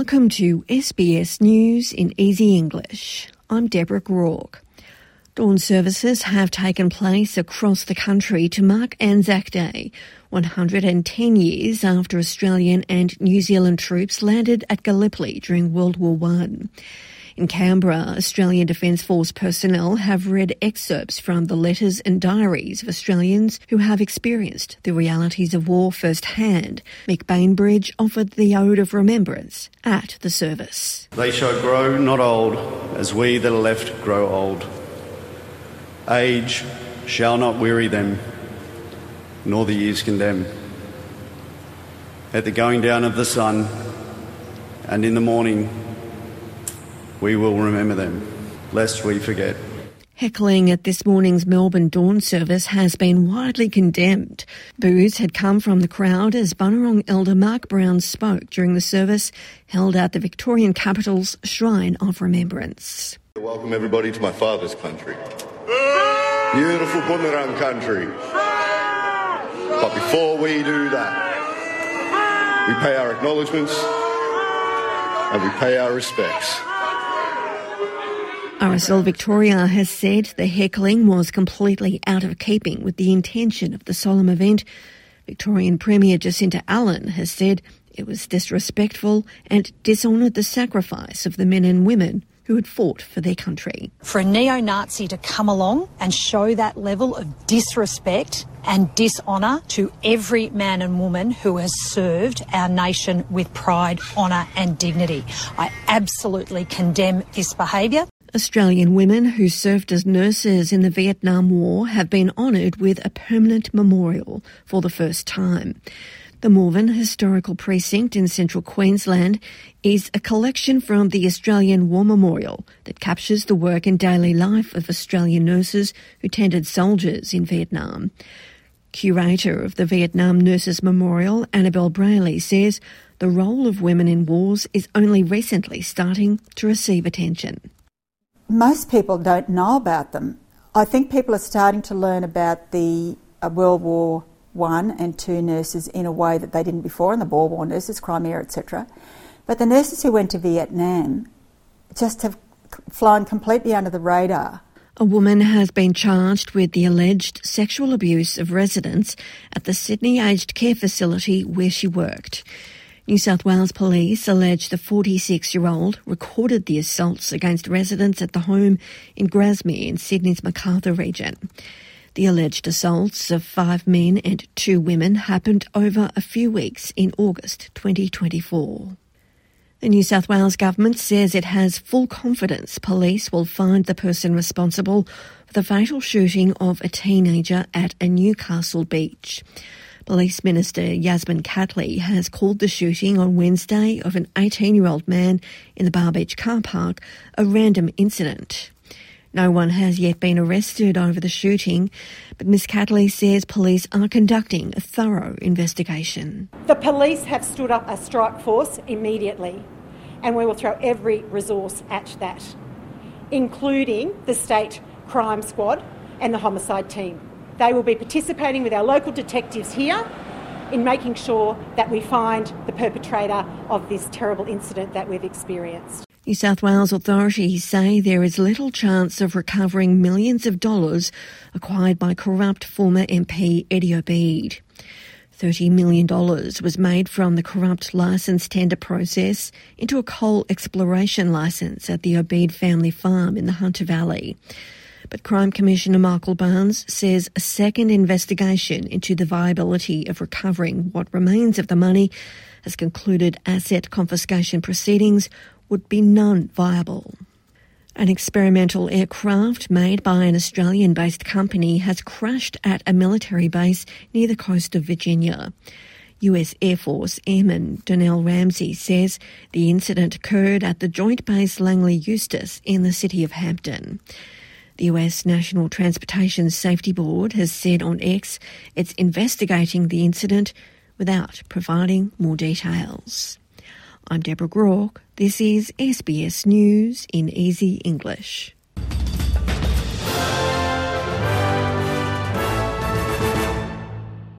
Welcome to SBS News in Easy English. I'm Deborah Groark. Dawn services have taken place across the country to mark Anzac Day, 110 years after Australian and New Zealand troops landed at Gallipoli during World War I. In Canberra, Australian Defence Force personnel have read excerpts from the letters and diaries of Australians who have experienced the realities of war firsthand. Mick Bainbridge offered the Ode of Remembrance at the service. They shall grow not old, as we that are left grow old. Age shall not weary them, nor the years condemn. At the going down of the sun, and in the morning, we will remember them, lest we forget. Heckling at this morning's Melbourne dawn service has been widely condemned. Boos had come from the crowd as Bunurong elder Mark Brown spoke during the service held at the Victorian capital's Shrine of Remembrance. Welcome everybody to my father's country. Beautiful Bunurong country. But before we do that, we pay our acknowledgements and we pay our respects. RSL Victoria has said the heckling was completely out of keeping with the intention of the solemn event. Victorian Premier Jacinta Allen has said it was disrespectful and dishonoured the sacrifice of the men and women who had fought for their country. For a neo-Nazi to come along and show that level of disrespect and dishonour to every man and woman who has served our nation with pride, honour and dignity. I absolutely condemn this behaviour. Australian women who served as nurses in the Vietnam War have been honoured with a permanent memorial for the first time. The Morven Historical Precinct in central Queensland is a collection from the Australian War Memorial that captures the work and daily life of Australian nurses who tended soldiers in Vietnam. Curator of the Vietnam Nurses Memorial, Annabelle Brayley, says the role of women in wars is only recently starting to receive attention. Most people don't know about them. I think people are starting to learn about the World War I and II nurses in a way that they didn't before, and the Boer War nurses, Crimea, etc. But the nurses who went to Vietnam just have flown completely under the radar. A woman has been charged with the alleged sexual abuse of residents at the Sydney aged care facility where she worked. New South Wales Police allege the 46-year-old recorded the assaults against residents at the home in Grasmere in Sydney's Macarthur region. The alleged assaults of 5 men and 2 women happened over a few weeks in August 2024. The New South Wales government says it has full confidence police will find the person responsible for the fatal shooting of a teenager at a Newcastle beach. Police Minister Yasmin Catley has called the shooting on Wednesday of an 18-year-old man in the Bar Beach car park a random incident. No one has yet been arrested over the shooting, but Ms Catley says police are conducting a thorough investigation. The police have stood up a strike force immediately, and we will throw every resource at that, including the State Crime Squad and the homicide team. They will be participating with our local detectives here in making sure that we find the perpetrator of this terrible incident that we've experienced. New South Wales authorities say there is little chance of recovering millions of dollars acquired by corrupt former MP Eddie Obeid. $30 million was made from the corrupt licence tender process into a coal exploration licence at the Obeid family farm in the Hunter Valley. But Crime Commissioner Michael Barnes says a second investigation into the viability of recovering what remains of the money has concluded asset confiscation proceedings would be non-viable. An experimental aircraft made by an Australian-based company has crashed at a military base near the coast of Virginia. US Air Force Airman Donnell Ramsey says the incident occurred at the Joint Base Langley Eustis in the city of Hampton. The US National Transportation Safety Board has said on X it's investigating the incident without providing more details. I'm Deborah Groark. This is SBS News in Easy English.